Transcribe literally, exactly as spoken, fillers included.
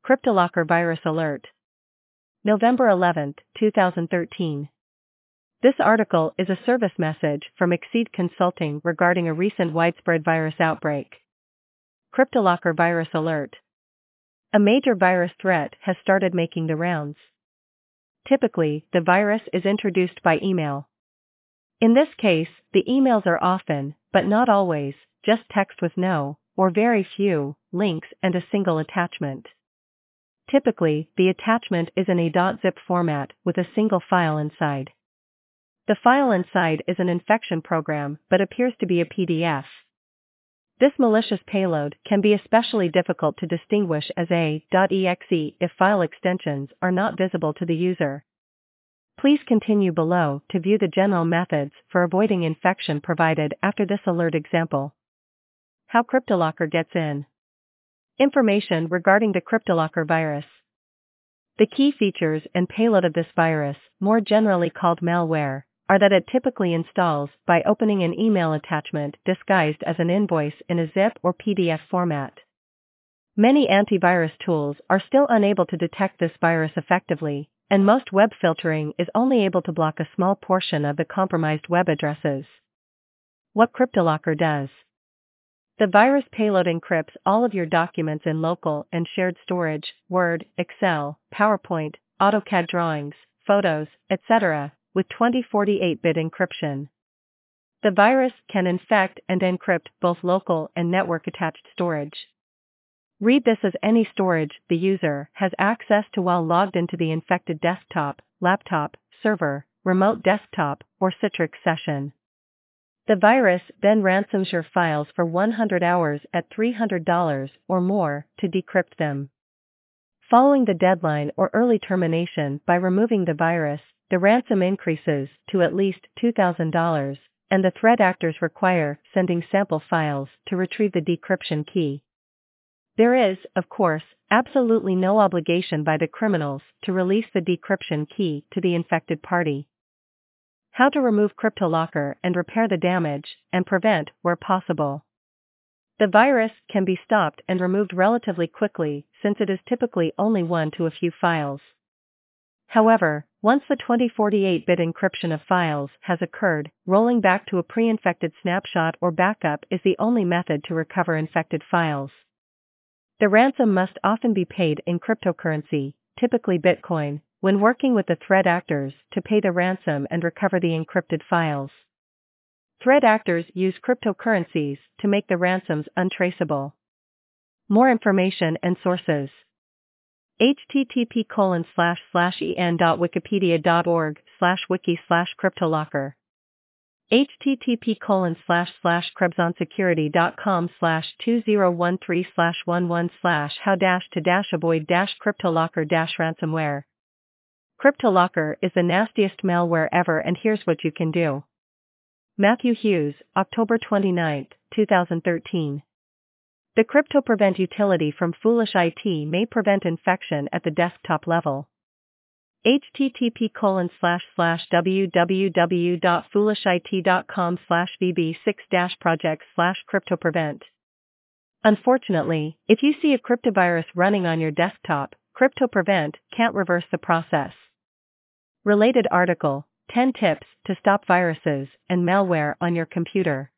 CryptoLocker Virus Alert. November eleventh, two thousand thirteen. This article is a service message from Exceed Consulting regarding a recent widespread virus outbreak. CryptoLocker Virus Alert. A major virus threat has started making the rounds. Typically, the virus is introduced by email. In this case, the emails are often, but not always, just text with no, or very few, links and a single attachment. Typically, the attachment is in a .zip format with a single file inside. The file inside is an infection program but appears to be a P D F. This malicious payload can be especially difficult to distinguish as a .exe if file extensions are not visible to the user. Please continue below to view the general methods for avoiding infection provided after this alert example. How CryptoLocker gets in. Information regarding the CryptoLocker virus. The key features and payload of this virus, more generally called malware, are that it typically installs by opening an email attachment disguised as an invoice in a zip or P D F format. Many antivirus tools are still unable to detect this virus effectively, and most web filtering is only able to block a small portion of the compromised web addresses. What CryptoLocker does. The virus payload encrypts all of your documents in local and shared storage, Word, Excel, PowerPoint, AutoCAD drawings, photos, et cetera, with twenty forty-eight bit encryption. The virus can infect and encrypt both local and network-attached storage. Read this as any storage the user has access to while logged into the infected desktop, laptop, server, remote desktop, or Citrix session. The virus then ransoms your files for one hundred hours at three hundred dollars or more to decrypt them. Following the deadline or early termination by removing the virus, the ransom increases to at least two thousand dollars, and the threat actors require sending sample files to retrieve the decryption key. There is, of course, absolutely no obligation by the criminals to release the decryption key to the infected party. How to remove CryptoLocker and repair the damage, and prevent where possible. The virus can be stopped and removed relatively quickly since it is typically only one to a few files. However, once the twenty forty-eight bit encryption of files has occurred, rolling back to a pre-infected snapshot or backup is the only method to recover infected files. The ransom must often be paid in cryptocurrency, typically Bitcoin, when working with the threat actors to pay the ransom and recover the encrypted files. Threat actors use cryptocurrencies to make the ransoms untraceable. More information and sources. http colon slash slash en.wikipedia.org slash wiki slash CryptoLocker. http colon slash slash krebsonsecurity.com slash 2013 slash 11 slash how dash to dash avoid dash CryptoLocker dash ransomware. CryptoLocker is the nastiest malware ever, and here's what you can do. Matthew Hughes, October twenty-ninth, two thousand thirteen. The CryptoPrevent utility from Foolish I T may prevent infection at the desktop level. http colon slash slash www.foolishit.com slash vb6 projects slash CryptoPrevent. Unfortunately, if you see a cryptovirus running on your desktop, CryptoPrevent can't reverse the process. Related article, ten tips to stop viruses and malware on your computer.